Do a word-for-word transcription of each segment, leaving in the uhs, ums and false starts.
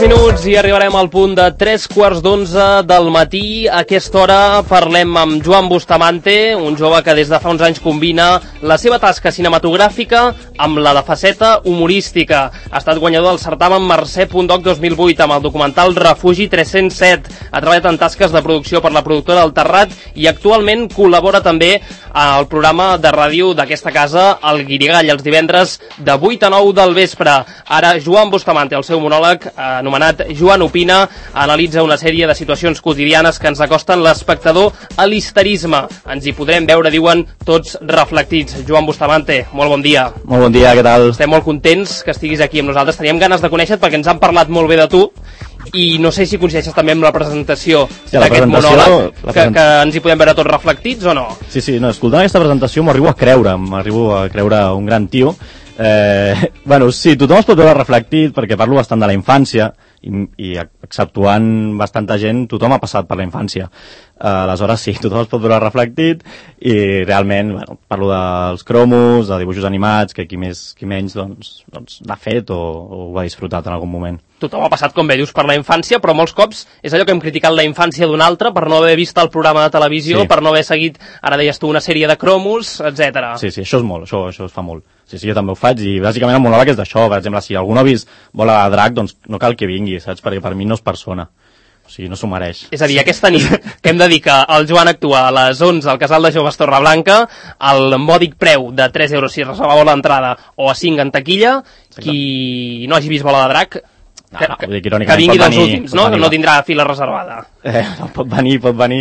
minuts i arribarem al punt de tres quarts d'onze del matí. A aquesta hora parlem amb Joan Bustamante, un jove que des de fa uns anys combina la seva tasca cinematogràfica amb la de faceta humorística. Ha estat guanyador del certamen Mercè punt doc dos mil vuit amb el documental Refugi tres-cents set. Ha treballat en tasques de producció per la productora del Terrat i actualment col·labora també al programa de ràdio d'aquesta casa, el Guirigall, els divendres de vuit a nou del vespre. Ara Joan Bustamante, el seu monòleg anomenat Joan Opina, analitza una sèrie de situacions quotidianes que ens acosten l'espectador a l'histerisme. Ens hi podrem veure, diuen, tots reflectits. Joan Bustamante, molt bon dia. Molt bon dia, què tal? Estem molt contents que estiguis aquí amb nosaltres. Teníem ganes de conèixer-te perquè ens han parlat molt bé de tu i no sé si coincideixes també amb la presentació sí, d'aquest monòleg, present... que, que ens hi podem veure tots reflectits o no? Sí, sí, no, escoltant aquesta presentació m'arribo a creure, m'arribo a creure un gran tio. Eh, bueno, sí, tothom es pot veure reflectit perquè parlo bastant de la infància i, i exceptuant bastanta gent, tothom ha passat per la infància. Uh, aleshores sí, tothom es pot veure reflectit i realment, bueno, parlo dels cromos, de dibuixos animats, que qui més qui menys doncs, doncs l'ha fet o, o ho ha disfrutat en algun moment. Tothom ha passat, com bé dius, per la infància, però molts cops és allò que hem criticat la infància d'un altre per no haver vist el programa de televisió, sí. Per no haver seguit, ara deies tu, una sèrie de cromos, etcètera. Sí, sí, això és molt, això, això es fa molt. Sí, sí, jo també ho faig i bàsicament el monòleg és d'això. Per exemple, si algú no ha vist Bola de Drac, doncs no cal que vingui, saps? Perquè per mi no és persona. O sigui, no s'ho mereix. És a dir, aquesta nit que hem de dir que el Joan actua a les onze al Casal de Joves Torreblanca, al mòdic preu de tres euros si reserveu l'entrada o a cinc en taquilla, qui no hagi vist Bola de Drac, no, no, que, que, que vingui dels últims, no? Que no tindrà fila reservada. Eh, no, pot venir, pot venir.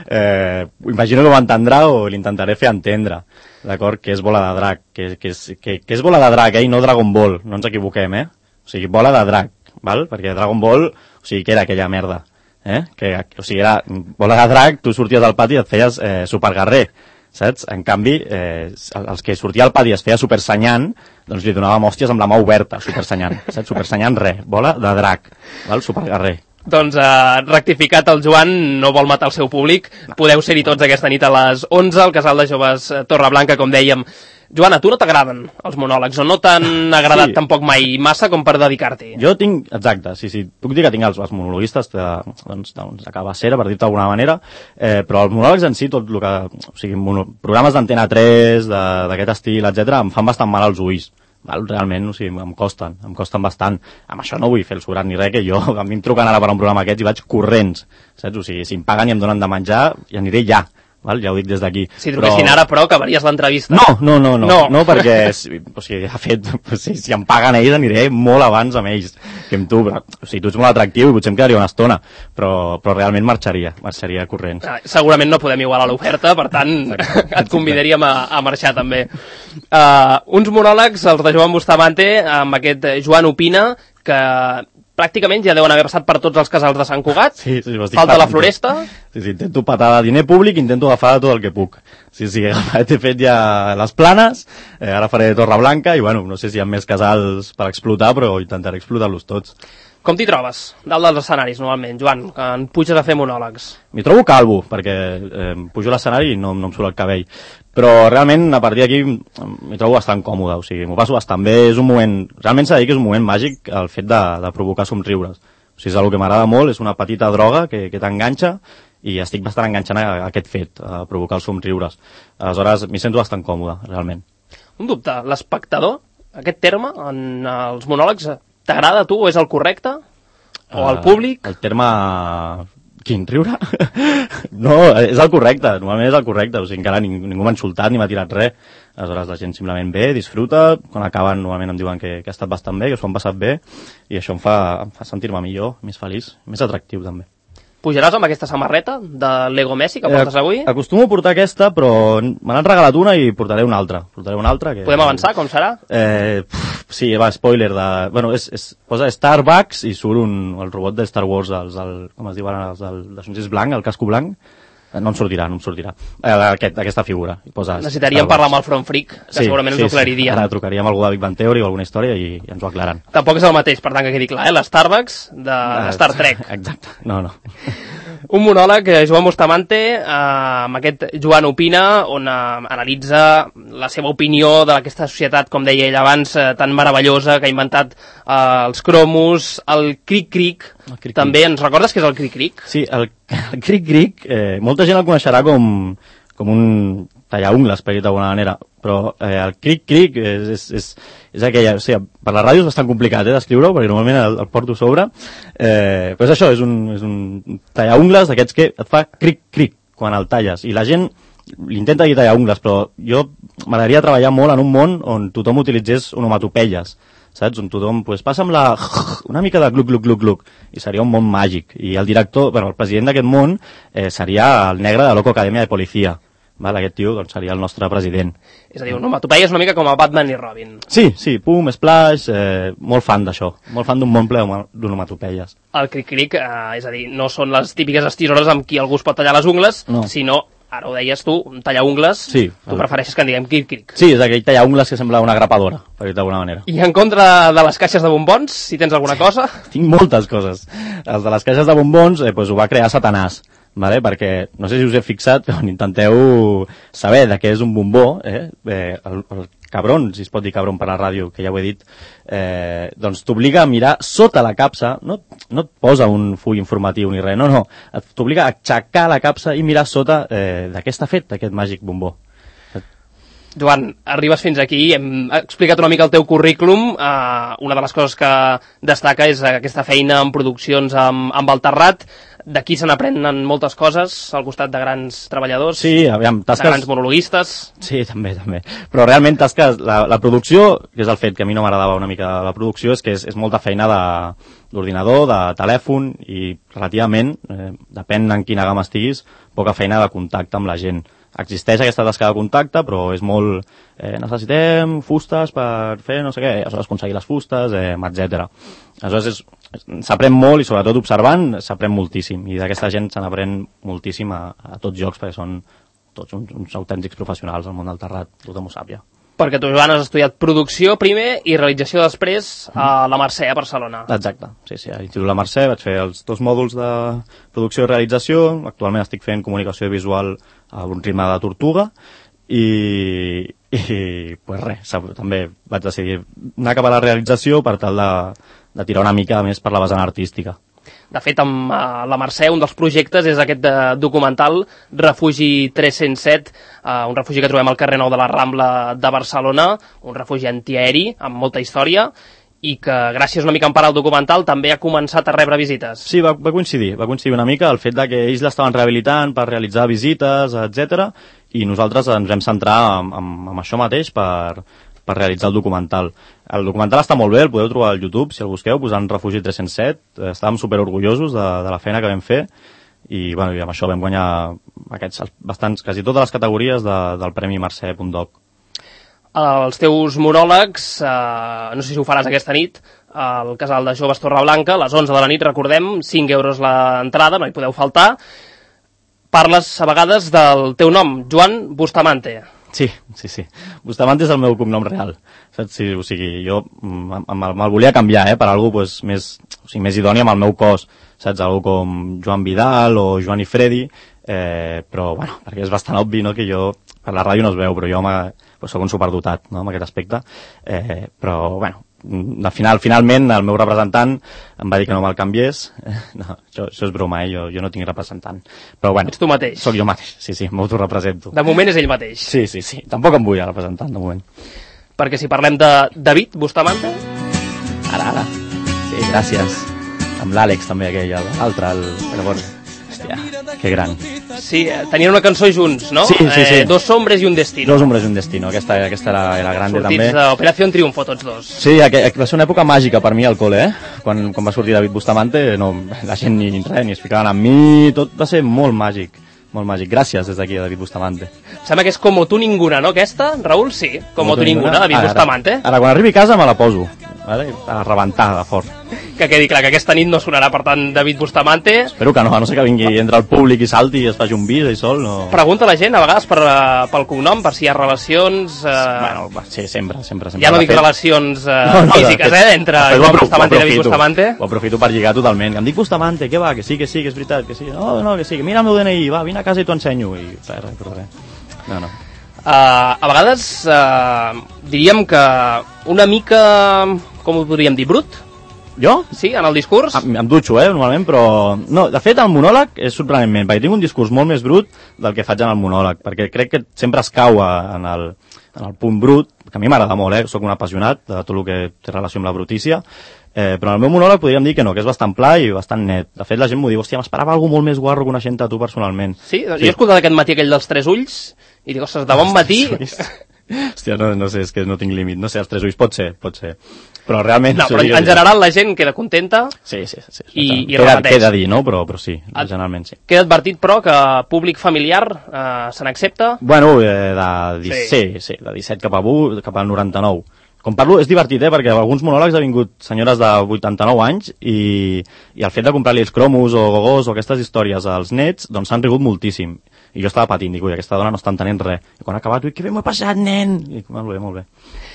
Eh, imagino que ho entendrà o l'intentaré fer entendre, d'acord? Que és Bola de Drac, que, que, és, que, que és Bola de Drac, eh? I no Dragon Ball, no ens equivoquem, eh? O sigui, Bola de Drac, val? Perquè Dragon Ball, o sigui, que era aquella merda. Eh? Que, o sigui, era Bola de Drac, tu sorties al pati i et feies eh, superguerrer, saps? En canvi, eh, els que sortia al pati i es feia supersenyant, doncs li donàvem hòsties amb la mà oberta, supersenyant, saps? Supersenyant res, Bola de Drac, val? Superguerrer. Doncs eh, rectificat, el Joan no vol matar el seu públic, no. Podeu ser-hi tots aquesta nit a les onze al Casal de Joves Torreblanca, com dèiem. Joan, a tu no t'agraden els monòlegs, o no t'han agradat sí. Tampoc mai massa com per dedicar-t'hi? Jo tinc, exacte, sí, sí, puc dir que tinc els, els monologuistes de, doncs, doncs, de cabassera, per dir-te d'alguna manera, eh, però els monòlegs en si, tot el que, o sigui, mono, programes d'Antena tres, d'aquest estil, etcètera, em fan bastant mal als ulls. Val? Realment, o sigui, em costen, em costen bastant. Amb això no vull fer el sobrat ni res, que jo, a mi em truquen ara per un programa aquests i vaig corrents, saps? O sigui, si em paguen i em donen de menjar, i aniré ja. Val? Ja ho dic des d'aquí. Si truquessin però... ara, però, acabaries l'entrevista. No, no, no, no, no, no perquè, o sigui, de fet, si, si em paguen ells, aniré molt abans amb ells que amb tu. Però, o sigui, tu ets molt atractiu i potser em quedaria una estona, però, però realment marxaria, marxaria corrents. Ah, segurament no podem igualar l'oferta, per tant, et convidaríem a, a marxar també. Uh, uns monòlegs, els de Joan Bustamante, amb aquest Joan Opina, que pràcticament ja deuen haver passat per tots els casals de Sant Cugat. Sí, sí, falta la Floresta. Sí, sí, intento patar de diner públic, intento agafar tot el que puc. Sí, sí, he fet ja les Planes, eh, ara faré Torreblanca i bueno, no sé si hi ha més casals per explotar, però intentaré explotar-los tots. Com t'hi trobes, dalt dels escenaris, normalment, Joan, que en puges a fer monòlegs? M'hi trobo calvo, perquè eh, pujo a l'escenari i no, no em surt el cabell. Però realment, a partir d'aquí, m'hi trobo bastant còmode, o sigui, m'ho passo bastant bé, és un moment, realment s'ha de dir que és un moment màgic el fet de, de provocar somriures. O sigui, és una que m'agrada molt, és una petita droga que, que t'enganxa i estic bastant enganxant a, a aquest fet, a provocar els somriures. Aleshores, m'hi sento bastant còmode, realment. Un dubte, l'espectador, aquest terme, en els monòlegs, t'agrada a tu o és el correcte? O el públic? Uh, el terme... Quin, riure? No, és el correcte, normalment és el correcte, o sigui, encara ningú, ningú m'ha insultat ni m'ha tirat res. Aleshores la gent simplement ve, disfruta, quan acaben normalment em diuen que, que ha estat bastant bé, que s'ho han passat bé, i això em fa, em fa sentir-me millor, més feliç, més atractiu també. Pujaràs amb aquesta samarreta de Lego Messi que portes avui? Eh, acostumo a portar aquesta, però me n'han regalat una i portaré una altra. Portaré una altra que... Podem avançar, com serà? Eh, pff, sí, va, spoiler de... Bueno, és, és, posa Starbucks i surt un, el robot de Star Wars, els, el, com es diuen, els del, de Sonsis blanc, el casco blanc. No em sortirà, no em sortirà. Eh, aquest, aquesta figura. I posa necessitaríem parlar amb el Front Fric, que sí, segurament sí, ens ho aclariria. Sí. Ara trucaríem algú de Big Bang Theory o alguna història i, i ens ho aclaran. Tampoc és el mateix, per tant que quedi clar, eh? L'Starbucks de uh, Star Trek. Exacte, no, no. Un monòleg, Joan Bustamante, eh, amb aquest Joan Opina, on eh, analitza la seva opinió d'aquesta societat, com deia ell abans, eh, tan meravellosa, que ha inventat eh, els cromos, el cric-cric. El cric-cric. També ens recordes què és el cric-cric? Sí, el, el cric-cric, eh, molta gent el coneixerà com, com un tallaungles, per dir d'alguna manera, però eh, el cric-cric és, és, és, és aquella... O sigui, per la ràdio és bastant complicat eh, d'escriure-ho, perquè normalment el, el porto sobre, eh, però és això, és un, és un tallaungles d'aquests que et fa cric-cric quan el talles, i la gent l'intenta dir tallaungles, però jo m'agradaria treballar molt en un món on tothom utilitzés onomatopeies, saps? On tothom, pues, passa'm la... una mica de gluc, gluc, gluc, gluc, i seria un món màgic, i el director, bueno, el president d'aquest món eh, seria el negre de Loco Academia de Policia. Val, aquest tio doncs, seria el nostre president. És a dir, onomatopeia és una mica com a Batman i Robin. Sí, sí, pum, splash, eh, molt fan d'això, molt fan d'un món ple d'onomatopeies. El cric-cric, eh, és a dir, no són les típiques estisores amb qui algú es pot tallar les ungles, no. Sinó, ara ho deies tu, un tallaungles, sí, tu el... prefereixes que en diguem cric-cric. Sí, és aquell tallaungles que sembla una grapadora, per dir d'alguna manera. I en contra de les caixes de bombons, si tens alguna cosa? Tinc moltes coses. Els de les caixes de bombons eh, pues, ho va crear Satanàs. Vale? Perquè no sé si us he fixat, però intenteu saber de què és un bombó, eh? Eh, el, el cabron, si es pot dir cabron per la ràdio, que ja ho he dit, eh, doncs t'obliga a mirar sota la capsa, no, no et posa un full informatiu ni res, no, no, t'obliga a aixecar la capsa i mirar sota eh, de què està fet aquest màgic bombó. Joan, arribes fins aquí, hem explicat una mica el teu currículum, eh, una de les coses que destaca és aquesta feina en produccions amb, amb el Terrat. D'aquí se n'aprenen moltes coses, al costat de grans treballadors, sí, aviam, tasques... de grans monologuistes. Sí, també, també. Però realment tasques, la, la producció, que és el fet que a mi no m'agradava una mica la producció, és que és, és molta feina d'ordinador, de, de telèfon, i relativament, eh, depèn en quina gamma estiguis, poca feina de contacte amb la gent. Existeix aquesta tasca de contacte, però és molt... Eh, necessitem fustes per fer no sé què, aleshores aconseguir les fustes, eh, etcètera. Aleshores s'aprèn molt i sobretot observant s'aprèn moltíssim, i d'aquesta gent se n'aprèn moltíssim a, a tots llocs, perquè són tots uns, uns autèntics professionals al món del Terrat, tothom ho sap ja. Perquè tu, Joan, has estudiat producció primer i realització després a la Mercè, a Barcelona. Exacte, sí, sí, a l'Institut La Mercè vaig fer els dos mòduls de producció i realització, actualment estic fent comunicació visual a un ritme de tortuga, i, i pues res, també vaig decidir anar cap a la realització per tal de, de tirar una mica més per la vessant artística. De fet, amb uh, la Mercè, un dels projectes és aquest uh, documental Refugi tres-cents set, uh, un refugi que trobem al carrer Nou de la Rambla de Barcelona, un refugi antiaeri amb molta història, i que gràcies una mica a emparar el documental també ha començat a rebre visites. Sí, va, va coincidir, va coincidir una mica el fet de que ells l'estaven rehabilitant per realitzar visites, etcètera, i nosaltres ens vam centrar en, en, en això mateix per, per realitzar el documental. El documental està molt bé, el podeu trobar al YouTube, si el busqueu, posant Refugi tres-cents set, estàvem superorgullosos de, de la feina que vam fer, i, bueno, i amb això vam guanyar aquests, bastants, quasi totes les categories de, del Premi Mercè punt doc. Els teus monòlegs, eh, no sé si ho faràs aquesta nit, al Casal de Joves Torreblanca, a les onze de la nit, recordem, cinc euros l'entrada, no hi podeu faltar. Parles a vegades del teu nom, Joan Bustamante. Sí, sí, sí. Bustamante és el meu cognom real. Saps? Sí, o sigui, jo me'l me volia canviar, eh, per algú pues, més, o sigui, més idoni amb el meu cos. Saps? Algú com Joan Vidal o Joan i Freddy, eh, però, bueno, perquè és bastant obvi, no?, que jo, per la ràdio no es veu, però jo pues, soc un superdotat, no?, en aquest aspecte. Eh, però, bueno, al final, finalment, el meu representant em va dir que no me'l canviés. No, això, això és broma, eh? jo, jo no tinc representant. Però, bueno, ets tu mateix. Soc jo mateix, sí, sí, m'autorepresento. De moment és ell mateix. Sí, sí, sí. Tampoc em vull a representant, de moment. Perquè si parlem de David Bustamante... Ara, ara. Sí, gràcies. Amb l'Àlex també, aquell, l'altre, el... Però bueno, hòstia, que gran. Sí, tenien una cançó junts, no? Sí, sí, sí. Eh, dos hombres i un destino. Dos hombres i un destino, aquesta, aquesta era, era grande sortits també. Sortits d'Operació Triunfo, tots dos. Sí, aqu va ser una època màgica per mi al col·le, eh? Quan, quan va sortir David Bustamante, no, la gent ni res, ni es ficaven amb mi, tot va ser molt màgic. Molt màgic. Gràcies des d'aquí a David Bustamante. Sembla que és Como tu ninguna, no, aquesta? Raül, sí. Como, Como tu ninguna, ninguna, David ara, Bustamante. Ara, ara, quan arribi a casa me la poso, vale? A rebentar de fort. que quedi clar que aquesta nit no sonarà, per tant, David Bustamante. Espero que no, a no sé que vingui entre el públic i salti i es faci un bis i sol, no... Pregunta la gent, a vegades, per, uh, pel cognom, per si hi ha relacions... Uh... Bueno, va, sí, sempre, sempre, sempre. Ja no dic fet... relacions uh, no, no, físiques, fet, eh, entre Joan Bustamante i David Bustamante. Ho aprofito per lligar totalment. Em dic Bustamante, què va? Que sí, que sí, que és veritat, que sí. No, no, que sí, que mira el meu D N I, va, vine a casa i t'ho ensenyo. I res, res, res. No, no. Uh, a vegades uh, diríem que una mica, com ho podríem dir, brut? Jo? Sí, en el discurs? Em, em dutxo, eh, normalment, però... No, de fet, el monòleg és sorprenentment, perquè tinc un discurs molt més brut del que faig en el monòleg, perquè crec que sempre es cau en el, en el punt brut, que a mi m'agrada molt, eh, soc un apassionat de tot el que té relació amb la brutícia, eh, però en el meu monòleg podríem dir que no, que és bastant pla i bastant net. De fet, la gent m'ho diu, hòstia, m'esperava alguna molt més guarro coneixent-te tu personalment. Sí? sí? Jo he escoltat aquest matí aquell dels tres ulls, i dic, ostres, de bon matí... Hòstia, no, no sé, és que no tinc límit. No sé, els tres ulls pot ser, pot ser. Però realment... No, però en general la gent queda contenta... Sí, sí, sí. I, i queda, repeteix. Queda dir, no? Però, però sí, Ad, generalment sí. Queda advertit, però, que públic familiar eh, se n'accepta? Bueno, eh, de, sí. Sí, sí, de disset cap, a bu, cap al noranta-nou. Com parlo, és divertit, eh, perquè alguns monòlegs ha vingut senyores de vuitanta-nou anys i, i el fet de comprar-li els cromos o gogos o aquestes històries als nets, doncs s'han rigut moltíssim. I jo estava patint, dic, ui, aquesta dona no està entenent res. I quan ha acabat, ui, que bé m'ho he passat, nen! I molt bé, molt bé.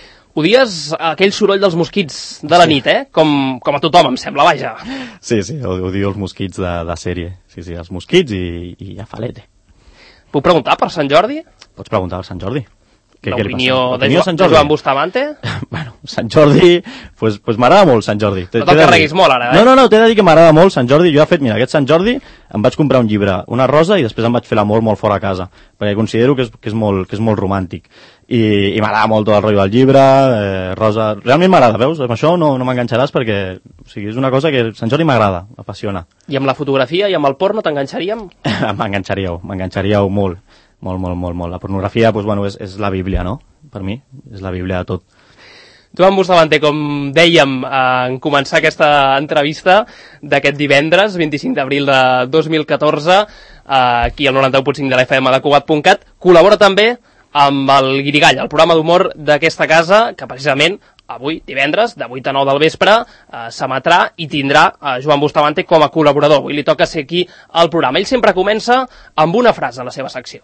Odies aquell soroll dels mosquits de la sí. nit, eh? Com, com a tothom, em sembla, vaja. Sí, sí, odio els mosquits de, de sèrie. Sí, sí, els mosquits i, i a falete. Puc preguntar per Sant Jordi? Pots preguntar per Sant Jordi. L'opinió de, jo, de Joan Bustamante? Bueno, Sant Jordi, pues, pues m'agrada molt Sant Jordi. No te'l carreguis molt ara, eh? No, no, no, t'he de dir que m'agrada molt Sant Jordi. Jo he fet, mira, aquest Sant Jordi em vaig comprar un llibre, una rosa, i després em vaig fer l'amor molt fora a casa, perquè considero que és, que és, molt, que és molt romàntic. I, i m'agrada molt tot el rotllo del llibre, eh, rosa... Realment m'agrada, veus? Amb això no, no m'enganxaràs perquè, o sigui, és una cosa que Sant Jordi m'agrada, m'apassiona. I amb la fotografia i amb el porno t'enganxaríem? M'enganxaríeu, m'enganxaríeu molt. Molt, molt, molt, molt. La pornografia, doncs, bueno, és, és la Bíblia, no? Per mi, és la Bíblia de tot. Joan Bustamante, com dèiem en començar aquesta entrevista d'aquest divendres, vint-i-cinc d'abril de dos mil catorze, aquí al noranta-u punt cinc de la F M de Cugat punt cat, col·labora també amb el Guirigall, el programa d'humor d'aquesta casa, que precisament avui, divendres, de vuit a nou del vespre, eh, s'emetrà i tindrà eh, Joan Bustamante com a col·laborador. Avui li toca ser aquí al programa. Ell sempre comença amb una frase a la seva secció.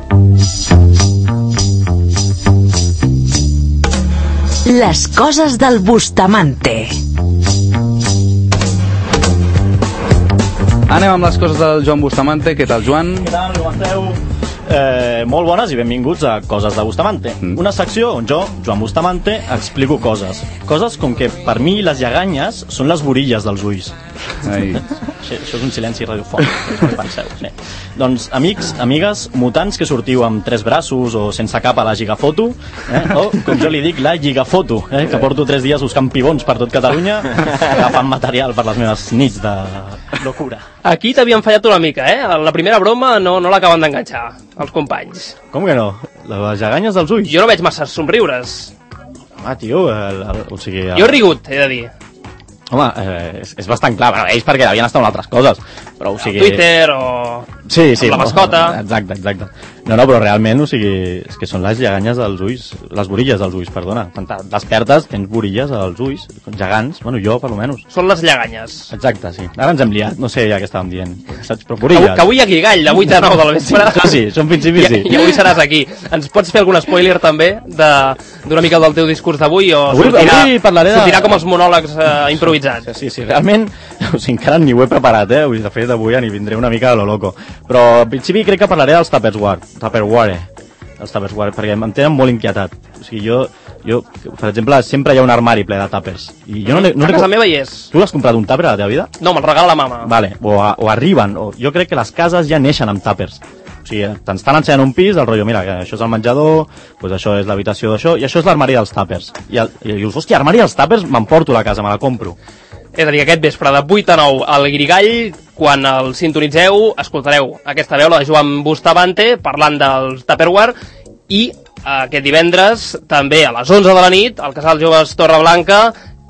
Les coses del Bustamante. Anem amb les coses del Joan Bustamante. Què tal, Joan? Què tal, com esteu? Eh, molt bones i benvinguts a Coses de Bustamante. Mm. Una secció on jo, Joan Bustamante, explico coses. Coses com que per mi les lleganyes són les borilles dels ulls. Ai. Això, això és un silenci radiofònic, no penseu. Sí. Doncs, amics, amigues, mutants que sortiu amb tres braços o sense cap a la gigafoto, eh? o, com jo li dic, la gigafoto, eh? que porto tres dies buscant pibons per tot Catalunya, agafant material per les meves nits de locura. Aquí t'havien fallat una mica, eh? La primera broma no, no l'acaben d'enganxar, els companys. Com que no? Les lleganyes dels ulls? Jo no veig massa somriures. Ah, tio, el, el, o sigui... El... Jo he rigut, he de dir. Home, eh, és, és bastant clar, bueno, ells perquè devien estar en altres coses, però o sigui... A Twitter o... Sí, sí. Amb la mascota. Exacte, exacte. No, no, però realment, o sigui, és que són les lleganyes dels ulls, les borilles dels ulls, perdona. Quan despertes tens borilles als ulls, gegants, bueno, jo per almenys. Són les lleganyes. Exacte, sí. Ara ens hem liat, no sé ja què estàvem dient. Saps, però borilles. Que, que avui hi ha Guirigall, de vuit a nou del vespre. Sí, sí, són principis, sí. I, I avui seràs aquí. Ens pots fer algun spoiler també d'una mica del teu discurs d'avui o avui, sortirà, avui parlaré de... sortirà com els monòlegs eh, improvisats? Sí, sí, realment, o sigui, encara ni ho he preparat, eh? De fet, avui n'hi vindré una mica a lo loco. Però, al principi, crec que parlaré dels Tupperware, Tupperware, els Tupperware, perquè em tenen molt inquietat. O sigui, jo, jo, per exemple, sempre hi ha un armari ple de tàpers. I jo no, no a casa meva hi és. Tu l'has comprat un tàper a la teva vida? No, me'l regala la mama. Vale, o, a, o arriben, o jo crec que les cases ja neixen amb tàpers. O sigui, t'estan ensenyant un pis, el rotllo, mira, que això és el menjador, pues això és l'habitació d'això, i això és l'armari dels tàpers. I, el, i dius, hòstia, armari dels tàpers, m'emporto a la casa, me la compro. És a dir, aquest vespre de vuit a nou al Guirigall, quan el sintonitzeu, escoltareu aquesta veu, la de Joan Bustamante, parlant dels Tupperware, i aquest divendres, també a les onze de la nit, al Casal Joves Torreblanca,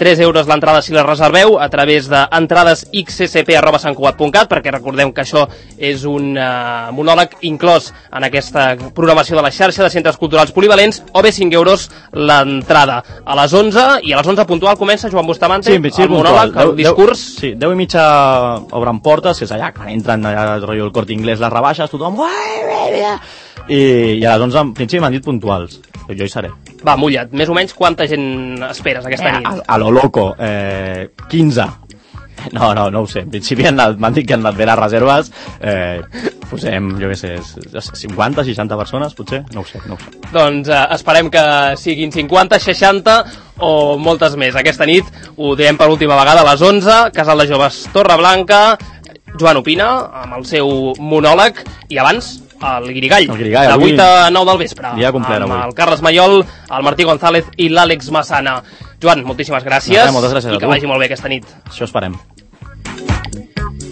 tres euros l'entrada si la reserveu a través de entrades x s p arroba sant cugat punt cat, perquè recordem que això és un uh, monòleg inclòs en aquesta programació de la xarxa de centres culturals polivalents, o bé cinc euros l'entrada. A les onze, i a les onze puntual comença Joan Bustamante, sí, sí, el monòleg, el discurs... deu, sí, deu i mitja obren portes, que és allà, quan entren allà el rotllo del Corte Inglés, les rebaixes, tothom... I, i a les onze, en principi, m'han dit puntuals. Jo hi seré. Va, mulla't, més o menys quanta gent esperes aquesta eh, nit? A, a lo loco, eh, quinze. No, no, no ho sé. En principi m'han dit que han anat bé les reserves. Eh, posem, jo què sé, cinquanta, seixanta persones, potser? No ho sé, no ho sé. Doncs eh, esperem que siguin cinquanta, seixanta o moltes més. Aquesta nit ho diem per última vegada a les onze, Casal de Joves Torreblanca, Joan opina amb el seu monòleg, i abans el Guirigall, el Guirigall de avui, vuit a nou del vespre, dia complet, amb avui. el Carles Mayol, el Martí González i l'Àlex Massana. Joan, moltíssimes gràcies, no, moltes gràcies i que vagi molt bé aquesta nit. Això esperem.